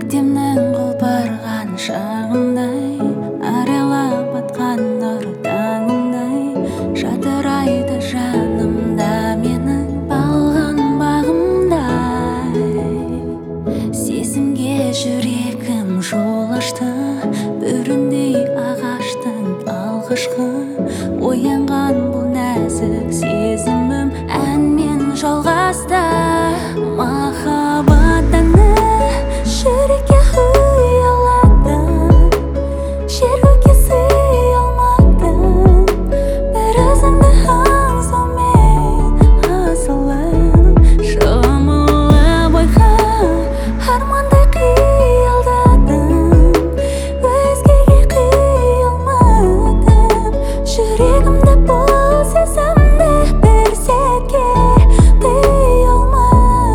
көктемнің құлпырған шағындай, аралап атқан нұр таңындай, жадырайды жанымда менің балған бағымдай. Сезімге жүрегім жол ашты, бүріндей ағаштың алғашқы оянған бұл нәзік сезімім әнмен жалғасты. Махаббат әні жүрекке ұялады, шеруге сый алмадым, бір өзіңді аңсаумен асылым. Шомылып ойға армандай қиялдадым, өзгеге қия алмадым, жүрегімді бұл сезімді бір сәтке қия алмадым.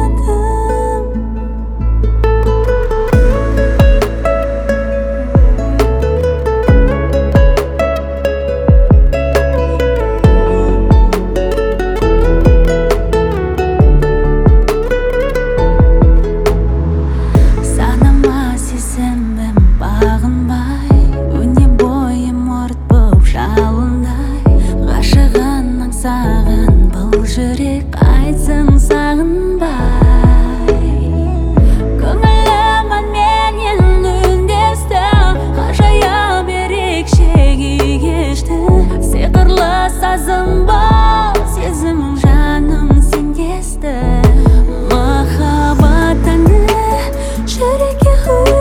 Санама сезімім бағынбай, өне бойым өрт боп жалындай, ғашығын аңсаған бұл жүрек айтсын сағынбай. Көңілім әнменен үндесті, ғажайып ерекше күй кешті, сиқырлы сазым бол, сезімім жаным сен десті. Махаббат әні жүрекке